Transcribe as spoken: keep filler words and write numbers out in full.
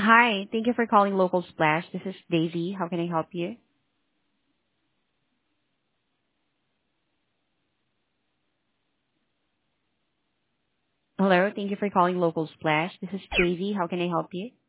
Hi, thank you for calling Local Splash. This is Daisy. How can I help you? Hello, thank you for calling Local Splash. This is Daisy. How can I help you?